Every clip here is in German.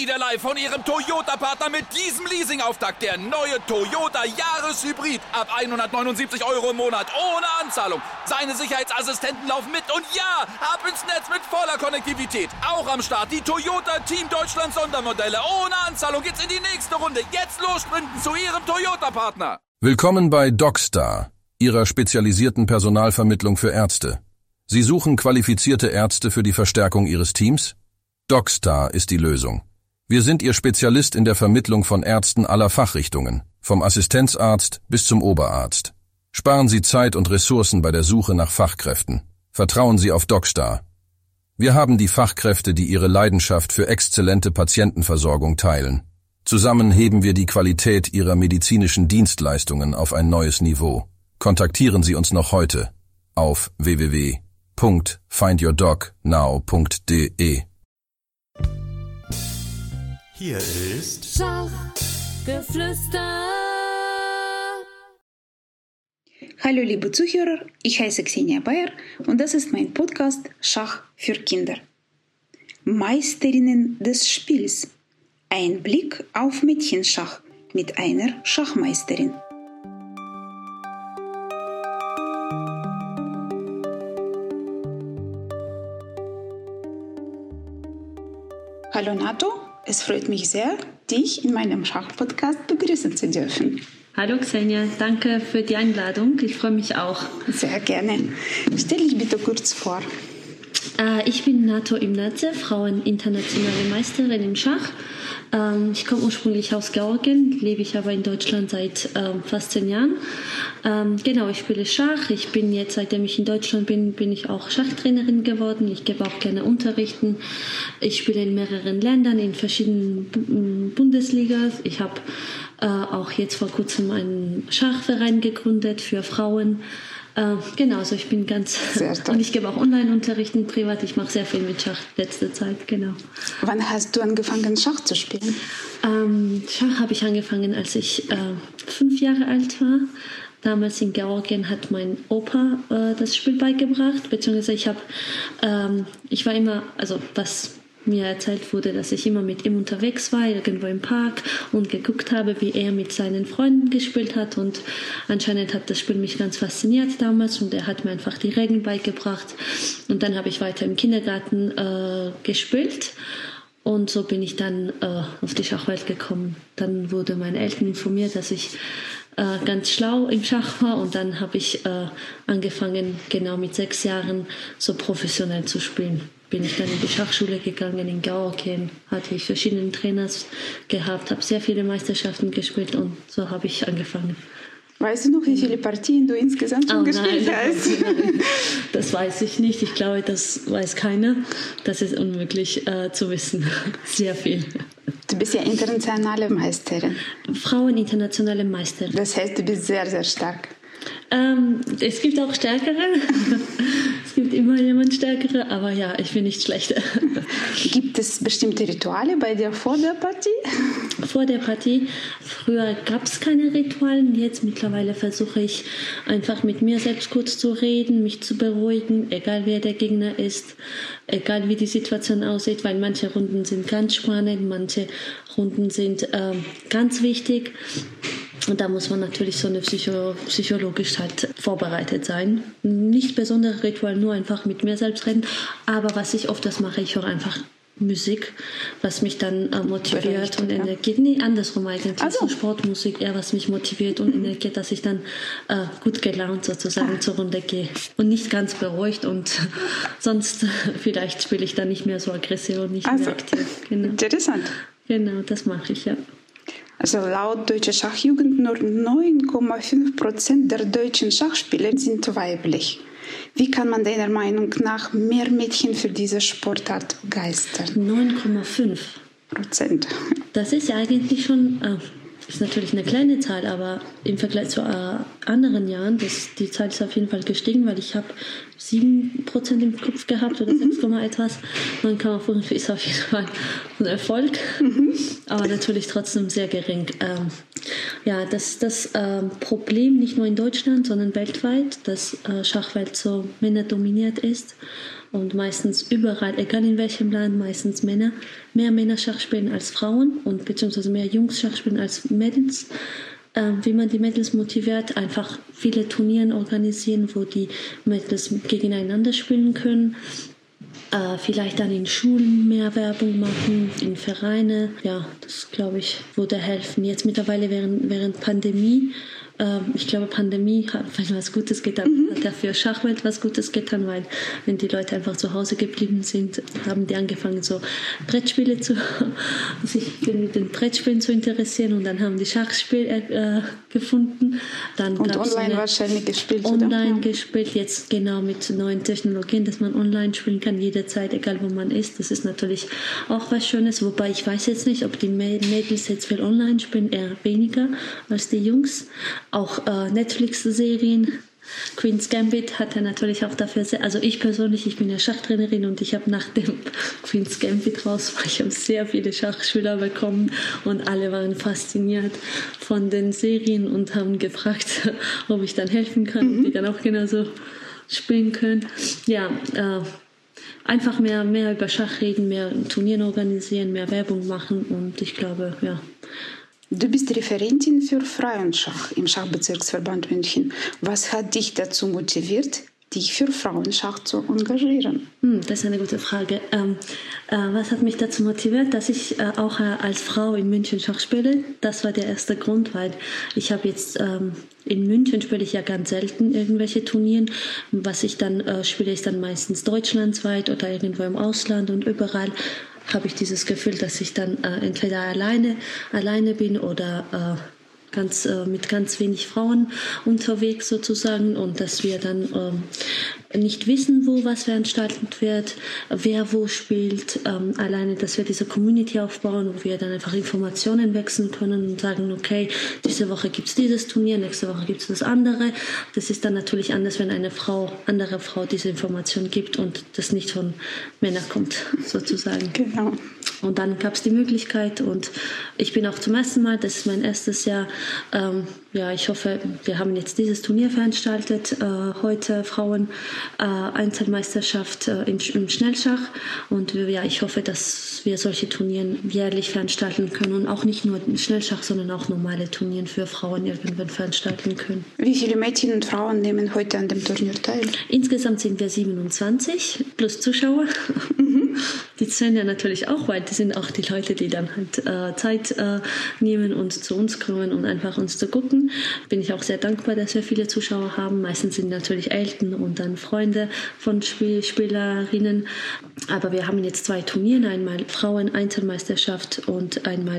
Live von Ihrem Toyota-Partner mit diesem Leasing-Auftakt. Der neue Toyota Jahreshybrid. Ab 179 € im Monat. Ohne Anzahlung. Seine Sicherheitsassistenten laufen mit. Und ja, ab ins Netz mit voller Konnektivität. Auch am Start die Toyota Team Deutschland Sondermodelle. Ohne Anzahlung geht's in die nächste Runde. Jetzt los sprinten zu Ihrem Toyota-Partner. Willkommen bei DocStar, Ihrer spezialisierten Personalvermittlung für Ärzte. Sie suchen qualifizierte Ärzte für die Verstärkung Ihres Teams? DocStar ist die Lösung. Wir sind Ihr Spezialist in der Vermittlung von Ärzten aller Fachrichtungen, vom Assistenzarzt bis zum Oberarzt. Sparen Sie Zeit und Ressourcen bei der Suche nach Fachkräften. Vertrauen Sie auf DocStar. Wir haben die Fachkräfte, die ihre Leidenschaft für exzellente Patientenversorgung teilen. Zusammen heben wir die Qualität Ihrer medizinischen Dienstleistungen auf ein neues Niveau. Kontaktieren Sie uns noch heute auf www.findyourdocnow.de. Hier ist Schachgeflüster. Hallo liebe Zuhörer, ich heiße Xenia Bayer und das ist mein Podcast Schach für Kinder. Meisterinnen des Spiels. Ein Blick auf Mädchenschach mit einer Schachmeisterin. Hallo Nato, es freut mich sehr, dich in meinem Schachpodcast begrüßen zu dürfen. Hallo Xenia, danke für die Einladung. Ich freue mich auch. Sehr gerne. Stell dich bitte kurz vor. Ich bin Nato Imnadze, Frauen-internationale Meisterin im Schach. Ich komme ursprünglich aus Georgien, lebe ich aber in Deutschland seit fast 10 Jahren. Ich spiele Schach. Ich bin jetzt, seitdem ich in Deutschland bin ich auch Schachtrainerin geworden. Ich gebe auch gerne Unterrichten. Ich spiele in mehreren Ländern, in verschiedenen Bundesligas. Ich habe auch jetzt vor kurzem einen Schachverein gegründet für Frauen. Also ich bin ganz... Und ich gebe auch Online-Unterrichten privat. Ich mache sehr viel mit Schach letzte Zeit, genau. Wann hast du angefangen, Schach zu spielen? Schach habe ich angefangen, als ich 5 Jahre alt war. Damals in Georgien hat mein Opa das Spiel beigebracht, beziehungsweise ich war immer, was mir erzählt wurde, dass ich immer mit ihm unterwegs war, irgendwo im Park und geguckt habe, wie er mit seinen Freunden gespielt hat, und anscheinend hat das Spiel mich ganz fasziniert damals und er hat mir einfach die Regeln beigebracht und dann habe ich weiter im Kindergarten gespielt und so bin ich dann auf die Schachwelt gekommen. Dann wurde meine Eltern informiert, dass ich ganz schlau im Schach war und dann habe ich angefangen, genau mit 6 Jahren so professionell zu spielen. Bin ich dann in die Schachschule gegangen in Georgien, hatte ich verschiedene Trainers gehabt, habe sehr viele Meisterschaften gespielt und so habe ich angefangen. Weißt du noch, wie viele Partien du insgesamt schon gespielt hast? Nein, das weiß ich nicht. Ich glaube, das weiß keiner. Das ist unmöglich zu wissen. Sehr viel. Du bist ja internationale Meisterin. Frauen-internationale Meisterin. Das heißt, du bist sehr, sehr stark. Es gibt auch Stärkere. Es gibt immer jemand Stärkere, aber ja, ich bin nicht schlechter. Gibt es bestimmte Rituale bei dir vor der Partie? Vor der Partie? Früher gab es keine Ritualen. Jetzt mittlerweile versuche ich einfach mit mir selbst kurz zu reden, mich zu beruhigen, egal wer der Gegner ist, egal wie die Situation aussieht, weil manche Runden sind ganz spannend, manche Runden sind ganz wichtig. Und da muss man natürlich so eine psychologisch halt vorbereitet sein. Nicht besondere Ritual, nur einfach mit mir selbst reden. Aber was ich oft mache, ich höre einfach Musik, was mich dann motiviert und energiert. Nee, andersrum eigentlich. So Sportmusik, eher was mich motiviert und energiert, dass ich dann gut gelaunt sozusagen zur Runde gehe. Und nicht ganz beruhigt und sonst vielleicht spiele ich dann nicht mehr so aggressiv und nicht mehr aktiv. Genau. Interessant. Genau, das mache ich, ja. Also laut Deutscher Schachjugend nur 9,5% der deutschen Schachspieler sind weiblich. Wie kann man deiner Meinung nach mehr Mädchen für diese Sportart begeistern? 9,5%. Das ist ja eigentlich schon, ist natürlich eine kleine Zahl, aber im Vergleich zu anderen Jahren, die Zahl ist auf jeden Fall gestiegen, weil ich habe 7% im Kopf gehabt oder 6, etwas. 9,5 ist auf jeden Fall ein Erfolg, aber natürlich trotzdem sehr gering. ja, das Problem nicht nur in Deutschland, sondern weltweit, dass Schachwelt so männerdominiert ist und meistens überall, egal in welchem Land, meistens mehr Männer Schach spielen als Frauen und beziehungsweise mehr Jungs Schach spielen als Mädels. Wie man die Mädels motiviert, einfach viele Turniere organisieren, wo die Mädels gegeneinander spielen können. Vielleicht dann in Schulen mehr Werbung machen, in Vereine. Ja, das, glaube ich, würde helfen. Jetzt mittlerweile während Pandemie, ich glaube, Pandemie hat was Gutes getan, hat ja für Schachwelt was Gutes getan, weil wenn die Leute einfach zu Hause geblieben sind, haben die angefangen, so sich mit den Brettspielen zu interessieren und dann haben die Schachspiel gefunden. Dann und online wahrscheinlich gespielt, online gespielt, jetzt genau mit neuen Technologien, dass man online spielen kann, jederzeit, egal wo man ist. Das ist natürlich auch was Schönes, wobei ich weiß jetzt nicht, ob die Mädels jetzt viel online spielen, eher weniger als die Jungs. Auch Netflix-Serien, Queen's Gambit hat ja natürlich auch dafür also ich persönlich, ich bin ja Schachtrainerin und ich habe nach dem Queen's Gambit raus, ich habe sehr viele Schachschüler bekommen und alle waren fasziniert von den Serien und haben gefragt, ob ich dann helfen kann, ob die dann auch genauso spielen können. Ja, einfach mehr über Schach reden, mehr Turniere organisieren, mehr Werbung machen und ich glaube, ja. Du bist Referentin für Frauenschach im Schachbezirksverband München. Was hat dich dazu motiviert, dich für Frauenschach zu engagieren? Das ist eine gute Frage. Was hat mich dazu motiviert, dass ich auch als Frau in München Schach spiele? Das war der erste Grund, weil ich habe jetzt in München spiele ich ja ganz selten irgendwelche Turniere. Was ich dann spiele, ist dann meistens deutschlandweit oder irgendwo im Ausland und überall habe ich dieses Gefühl, dass ich dann entweder alleine bin oder mit ganz wenig Frauen unterwegs sozusagen und dass wir dann nicht wissen, wo was veranstaltet wird, wer wo spielt. Alleine, dass wir diese Community aufbauen, wo wir dann einfach Informationen wechseln können und sagen, okay, diese Woche gibt es dieses Turnier, nächste Woche gibt es das andere. Das ist dann natürlich anders, wenn eine andere Frau diese Information gibt und das nicht von Männern kommt, sozusagen. Genau. Und dann gab es die Möglichkeit und ich bin auch zum ersten Mal, das ist mein erstes Jahr, ich hoffe, wir haben jetzt dieses Turnier veranstaltet, heute Frauen Einzelmeisterschaft im Schnellschach und ich hoffe, dass wir solche Turniere jährlich veranstalten können und auch nicht nur Schnellschach, sondern auch normale Turniere für Frauen irgendwann veranstalten können. Wie viele Mädchen und Frauen nehmen heute an dem Turnier teil? Insgesamt sind wir 27 plus Zuschauer. Die zählen ja natürlich auch, weil die sind auch die Leute, die dann halt Zeit nehmen und zu uns kommen und einfach uns zu gucken. Bin ich auch sehr dankbar, dass wir viele Zuschauer haben. Meistens sind natürlich Eltern und dann Freunde von Spielerinnen. Aber wir haben jetzt 2 Turniere, einmal Frauen-Einzelmeisterschaft und einmal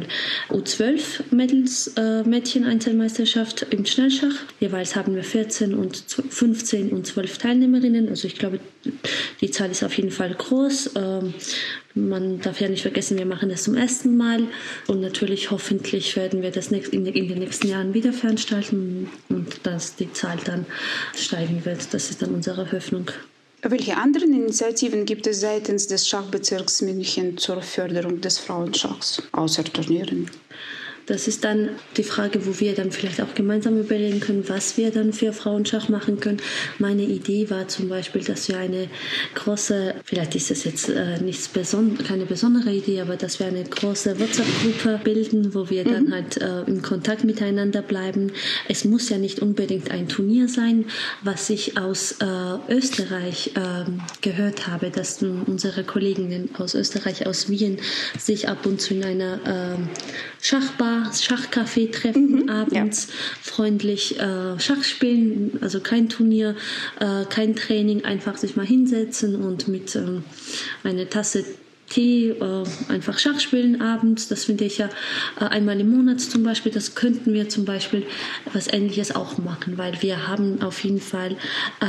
U12 Mädchen-Einzelmeisterschaft im Schnellschach. Jeweils haben wir 14 und 15 und 12 Teilnehmerinnen. Also ich glaube, die Zahl ist auf jeden Fall groß. Man darf ja nicht vergessen, wir machen das zum ersten Mal und natürlich hoffentlich werden wir das in den nächsten Jahren wieder veranstalten und dass die Zahl dann steigen wird. Das ist dann unsere Hoffnung. Welche anderen Initiativen gibt es seitens des Schachbezirks München zur Förderung des Frauenschachs, außer Turnieren? Das ist dann die Frage, wo wir dann vielleicht auch gemeinsam überlegen können, was wir dann für Frauenschach machen können. Meine Idee war zum Beispiel, dass wir eine große, vielleicht ist das jetzt keine besondere Idee, aber dass wir eine große WhatsApp-Gruppe bilden, wo wir dann halt in Kontakt miteinander bleiben. Es muss ja nicht unbedingt ein Turnier sein, was ich aus Österreich gehört habe, dass unsere Kolleginnen aus Österreich, aus Wien, sich ab und zu in einer Schachbar, Schachcafé treffen, abends freundlich Schach spielen, also kein Turnier, kein Training, einfach sich mal hinsetzen und mit einer Tasse Tee einfach Schach spielen abends. Das finde ich ja einmal im Monat zum Beispiel. Das könnten wir zum Beispiel was Ähnliches auch machen, weil wir haben auf jeden Fall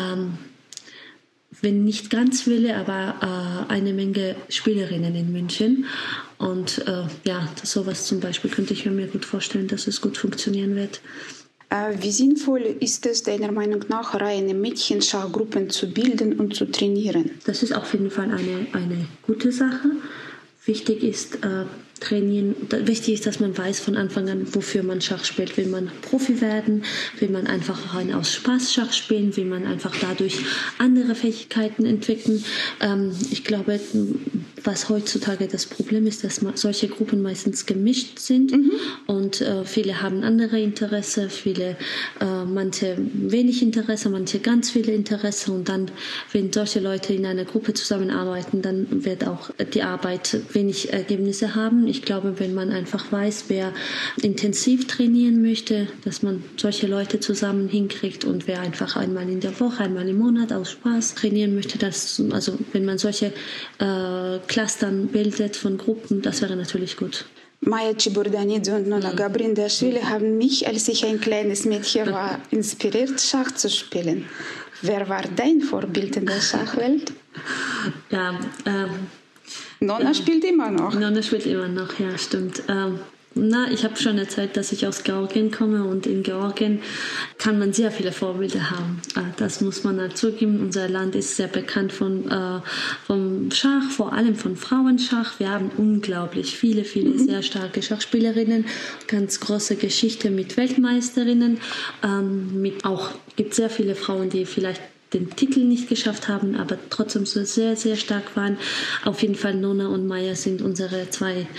wenn nicht ganz viele, aber eine Menge Spielerinnen in München. Und sowas zum Beispiel könnte ich mir gut vorstellen, dass es gut funktionieren wird. Wie sinnvoll ist es deiner Meinung nach, reine Mädchenschachgruppen zu bilden und zu trainieren? Das ist auf jeden Fall eine gute Sache. Wichtig ist, trainieren. Wichtig ist, dass man weiß von Anfang an, wofür man Schach spielt. Will man Profi werden? Will man einfach rein aus Spaß Schach spielen? Will man einfach dadurch andere Fähigkeiten entwickeln? Ich glaube, was heutzutage das Problem ist, dass solche Gruppen meistens gemischt sind und viele haben andere Interesse, manche wenig Interesse, manche ganz viele Interesse und dann, wenn solche Leute in einer Gruppe zusammenarbeiten, dann wird auch die Arbeit wenig Ergebnisse haben. Ich glaube, wenn man einfach weiß, wer intensiv trainieren möchte, dass man solche Leute zusammen hinkriegt und wer einfach einmal in der Woche, einmal im Monat aus Spaß trainieren möchte, also wenn man solche Clustern bildet von Gruppen, das wäre natürlich gut. Maja Ciburdanidze und Nona Gabrindashvili haben mich, als ich ein kleines Mädchen war, inspiriert, Schach zu spielen. Wer war dein Vorbild in der Schachwelt? Ja, Nona spielt immer noch. Nona spielt immer noch, ja, stimmt. Ich habe schon erzählt, dass ich aus Georgien komme und in Georgien kann man sehr viele Vorbilder haben. Das muss man halt zugeben. Unser Land ist sehr bekannt vom Schach, vor allem von Frauenschach. Wir haben unglaublich viele sehr starke Schachspielerinnen, ganz große Geschichte mit Weltmeisterinnen. Gibt sehr viele Frauen, die vielleicht den Titel nicht geschafft haben, aber trotzdem so sehr, sehr stark waren. Auf jeden Fall Nona und Maja sind unsere zwei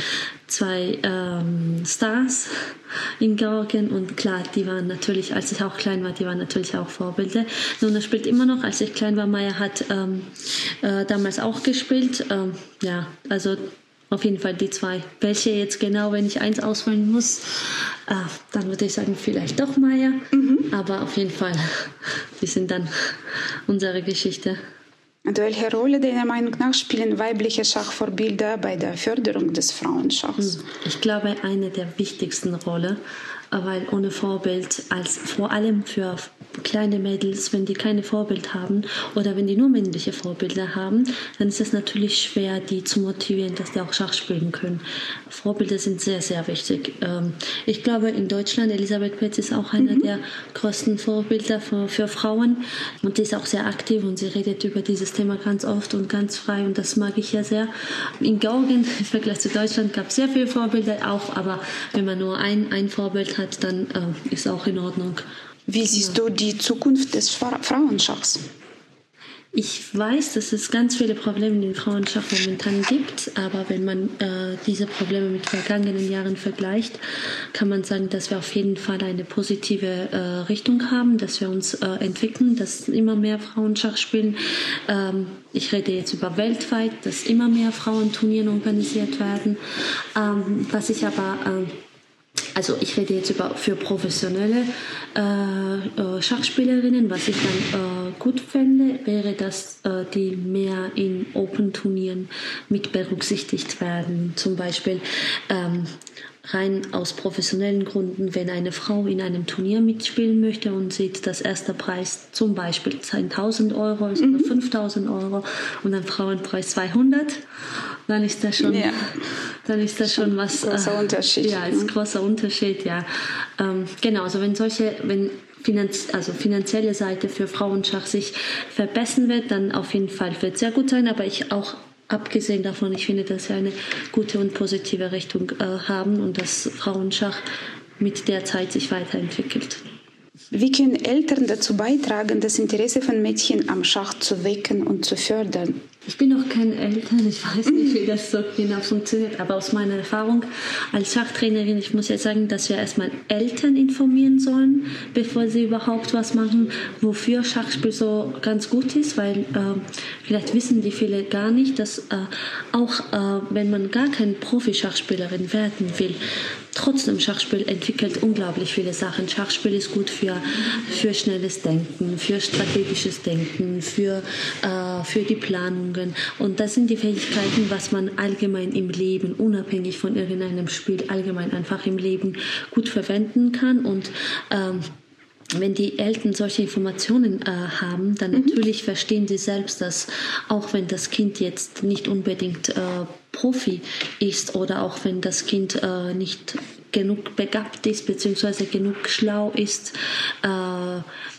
Stars in Georgien und klar, die waren natürlich, als ich auch klein war, die waren natürlich auch Vorbilder. Nona spielt immer noch, als ich klein war, Maja hat damals auch gespielt. Also auf jeden Fall die zwei. Welche jetzt genau, wenn ich eins auswählen muss, dann würde ich sagen, vielleicht doch Maja. Aber auf jeden Fall, die sind dann unsere Geschichte. Und welche Rolle deiner Meinung nach spielen weibliche Schachvorbilder bei der Förderung des Frauenschachs? Ich glaube, eine der wichtigsten Rollen, weil ohne Vorbild, vor allem für kleine Mädels, wenn die keine Vorbild haben oder wenn die nur männliche Vorbilder haben, dann ist es natürlich schwer, die zu motivieren, dass die auch Schach spielen können. Vorbilder sind sehr, sehr wichtig. Ich glaube, in Deutschland, Elisabeth Petz ist auch einer der größten Vorbilder für Frauen und die ist auch sehr aktiv und sie redet über dieses Thema ganz oft und ganz frei und das mag ich ja sehr. In Georgien, im Vergleich zu Deutschland, gab es sehr viele Vorbilder auch, aber wenn man nur ein Vorbild hat, dann ist auch in Ordnung. Wie siehst du die Zukunft des Frauenschachs? Ich weiß, dass es ganz viele Probleme im Frauenschach momentan gibt, aber wenn man diese Probleme mit vergangenen Jahren vergleicht, kann man sagen, dass wir auf jeden Fall eine positive Richtung haben, dass wir uns entwickeln, dass immer mehr Frauen Schach spielen. Ich rede jetzt über weltweit, dass immer mehr Frauenturniere organisiert werden. Was ich aber ich rede jetzt für professionelle Schachspielerinnen. Was ich dann gut fände, wäre, dass die mehr in Open-Turnieren mit berücksichtigt werden. Zum Beispiel rein aus professionellen Gründen, wenn eine Frau in einem Turnier mitspielen möchte und sieht, dass erster Preis zum Beispiel 1.000 Euro ist oder 5.000 Euro und ein Frauenpreis 200, dann ist das schon, was. Großer Unterschied. Ja, ist großer Unterschied, ja. Genau, also wenn finanzielle Seite für Frauenschach sich verbessern wird, dann auf jeden Fall wird es sehr gut sein, aber abgesehen davon, ich finde, dass wir eine gute und positive Richtung haben und dass Frauenschach mit der Zeit sich weiterentwickelt. Wie können Eltern dazu beitragen, das Interesse von Mädchen am Schach zu wecken und zu fördern? Ich bin noch keine Eltern, ich weiß nicht, wie das so genau funktioniert, aber aus meiner Erfahrung als Schachtrainerin, ich muss ja sagen, dass wir erstmal Eltern informieren sollen, bevor sie überhaupt was machen, wofür Schachspiel so ganz gut ist, weil vielleicht wissen die viele gar nicht, dass wenn man gar keine Profi-Schachspielerin werden will, trotzdem Schachspiel entwickelt unglaublich viele Sachen. Schachspiel ist gut für schnelles Denken, für strategisches Denken, für die Planungen. Und das sind die Fähigkeiten, was man allgemein im Leben, unabhängig von irgendeinem Spiel, allgemein einfach im Leben gut verwenden kann. Und wenn die Eltern solche Informationen haben, dann natürlich verstehen sie selbst, dass auch wenn das Kind jetzt nicht unbedingt Profi ist oder auch wenn das Kind nicht genug begabt ist beziehungsweise genug schlau ist,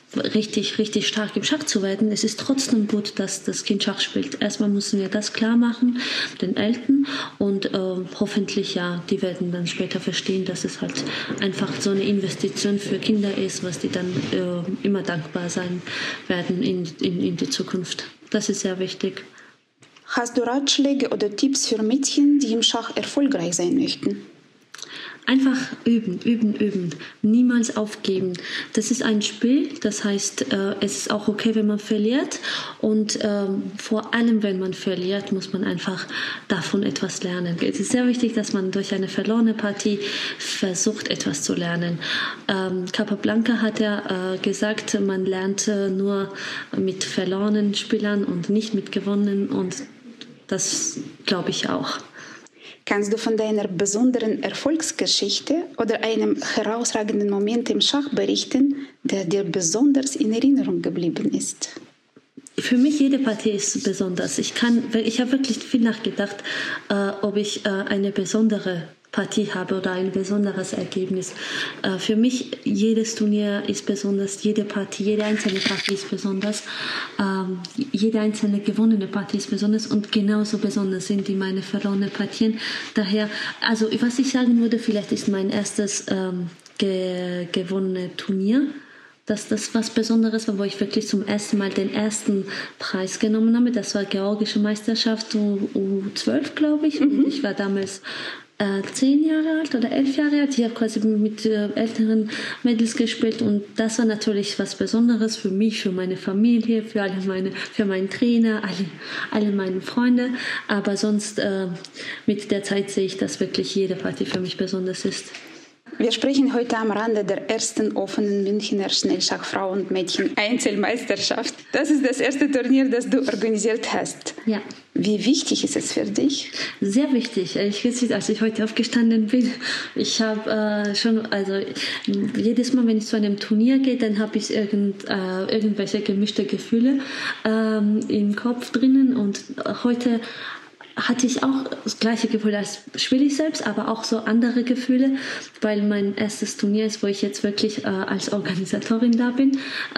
richtig, richtig stark im Schach zu werden. Es ist trotzdem gut, dass das Kind Schach spielt. Erstmal müssen wir das klar machen, den Eltern, und hoffentlich, ja, die werden dann später verstehen, dass es halt einfach so eine Investition für Kinder ist, was die dann immer dankbar sein werden in die Zukunft. Das ist sehr wichtig. Hast du Ratschläge oder Tipps für Mädchen, die im Schach erfolgreich sein möchten? Einfach üben, üben, üben. Niemals aufgeben. Das ist ein Spiel, das heißt, es ist auch okay, wenn man verliert. Und vor allem, wenn man verliert, muss man einfach davon etwas lernen. Es ist sehr wichtig, dass man durch eine verlorene Partie versucht, etwas zu lernen. Capablanca hat ja gesagt, man lernt nur mit verlorenen Spielern und nicht mit gewonnenen. Und das glaube ich auch. Kannst du von deiner besonderen Erfolgsgeschichte oder einem herausragenden Moment im Schach berichten, der dir besonders in Erinnerung geblieben ist? Für mich jede Partie ist besonders. Ich habe wirklich viel nachgedacht, ob ich eine besondere Partie habe oder ein besonderes Ergebnis. Für mich jedes Turnier ist besonders, jede Partie, jede einzelne Partie ist besonders, jede einzelne gewonnene Partie ist besonders und genauso besonders sind die meine verlorenen Partien. Daher, also was ich sagen würde, vielleicht ist mein erstes gewonnenes Turnier, dass das was Besonderes war, wo ich wirklich zum ersten Mal den ersten Preis genommen habe. Das war georgische Meisterschaft U12, glaube ich. Und ich war damals 10 Jahre alt oder 11 Jahre alt. Ich habe quasi mit älteren Mädels gespielt und das war natürlich was Besonderes für mich, für meine Familie, für meinen Trainer, alle meine Freunde. Aber sonst mit der Zeit sehe ich, dass wirklich jede Partie für mich besonders ist. Wir sprechen heute am Rande der ersten offenen Münchner Schnellschach-Frauen- und Mädchen-Einzelmeisterschaft. Das ist das erste Turnier, das du organisiert hast. Ja. Wie wichtig ist es für dich? Sehr wichtig. Ich weiß nicht, als ich heute aufgestanden bin, ich habe jedes Mal, wenn ich zu einem Turnier gehe, dann habe ich irgendwelche gemischte Gefühle im Kopf drinnen und heute hatte ich auch das gleiche Gefühl, als spiele ich selbst, aber auch so andere Gefühle, weil mein erstes Turnier ist, wo ich jetzt wirklich als Organisatorin da bin.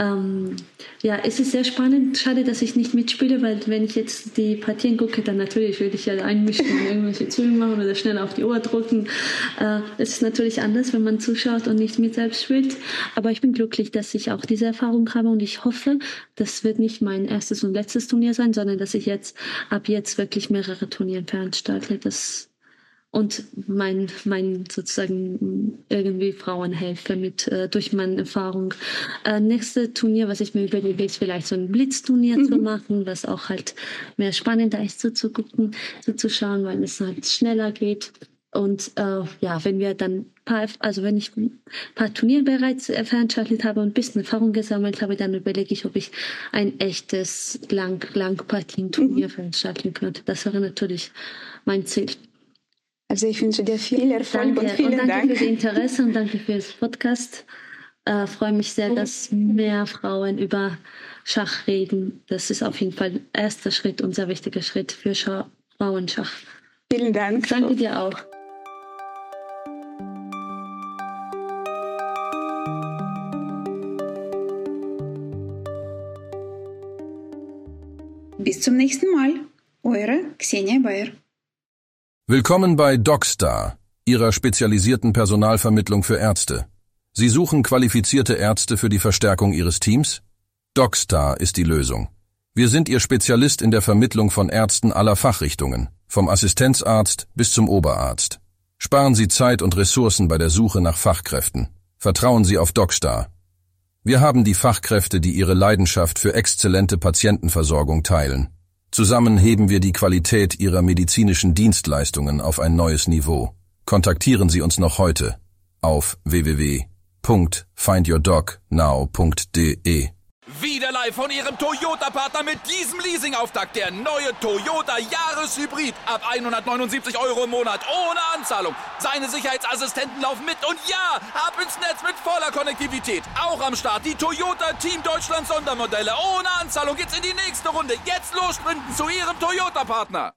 Es ist sehr spannend. Schade, dass ich nicht mitspiele, weil wenn ich jetzt die Partien gucke, dann natürlich würde ich ja einmischen und irgendwelche Züge machen oder schnell auf die Uhr drücken. Es ist natürlich anders, wenn man zuschaut und nicht mit selbst spielt. Aber ich bin glücklich, dass ich auch diese Erfahrung habe und ich hoffe, das wird nicht mein erstes und letztes Turnier sein, sondern dass ich ab jetzt wirklich mehrere Turnieren veranstalte. Und mein sozusagen irgendwie Frauen helfe durch meine Erfahrung. Nächste Turnier, was ich mir überlege, ist vielleicht so ein Blitzturnier zu machen, was auch halt mehr spannender ist zuzuschauen, weil es halt schneller geht. Und wenn wir dann wenn ich ein paar Turniere bereits veranstaltet habe und ein bisschen Erfahrung gesammelt habe, dann überlege ich, ob ich ein echtes Langpartien-Turnier veranstalten könnte. Das wäre natürlich mein Ziel. Also ich wünsche dir viel Erfolg und vielen Dank. Danke für das Interesse und danke für das Podcast. Freue mich sehr, dass mehr Frauen über Schach reden. Das ist auf jeden Fall ein erster Schritt und sehr wichtiger Schritt für Frauenschach. Vielen Dank. Danke dir auch. Bis zum nächsten Mal. Eure Xenia Bayer. Willkommen bei DocStar, Ihrer spezialisierten Personalvermittlung für Ärzte. Sie suchen qualifizierte Ärzte für die Verstärkung Ihres Teams? DocStar ist die Lösung. Wir sind Ihr Spezialist in der Vermittlung von Ärzten aller Fachrichtungen, vom Assistenzarzt bis zum Oberarzt. Sparen Sie Zeit und Ressourcen bei der Suche nach Fachkräften. Vertrauen Sie auf DocStar. Wir haben die Fachkräfte, die ihre Leidenschaft für exzellente Patientenversorgung teilen. Zusammen heben wir die Qualität Ihrer medizinischen Dienstleistungen auf ein neues Niveau. Kontaktieren Sie uns noch heute auf www.findyourdognow.de. Wieder live von Ihrem Toyota-Partner mit diesem Leasing-Auftakt. Der neue Toyota Jahreshybrid. Ab 179 € im Monat. Ohne Anzahlung. Seine Sicherheitsassistenten laufen mit. Und ja, ab ins Netz mit voller Konnektivität. Auch am Start die Toyota Team Deutschland Sondermodelle. Ohne Anzahlung geht's in die nächste Runde. Jetzt los sprinten zu Ihrem Toyota-Partner.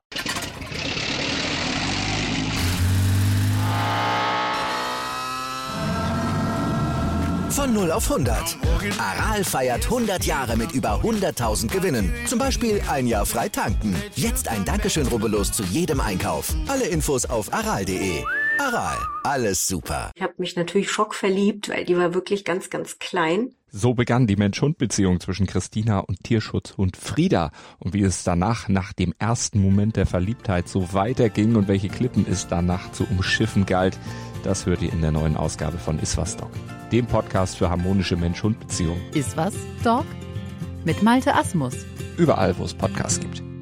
Von 0 auf 100. Aral feiert 100 Jahre mit über 100.000 Gewinnen. Zum Beispiel ein Jahr frei tanken. Jetzt ein Dankeschön, rubbellos zu jedem Einkauf. Alle Infos auf aral.de. Aral, alles super. Ich habe mich natürlich schockverliebt, weil die war wirklich ganz, ganz klein. So begann die Mensch-Hund-Beziehung zwischen Christina und Tierschutzhund Frieda. Und wie es danach, nach dem ersten Moment der Verliebtheit, so weiterging und welche Klippen es danach zu umschiffen galt, das hört ihr in der neuen Ausgabe von Iswas Dog, dem Podcast für harmonische Mensch-Hund-Beziehungen. Iswas Dog? Mit Malte Asmus. Überall, wo es Podcasts gibt.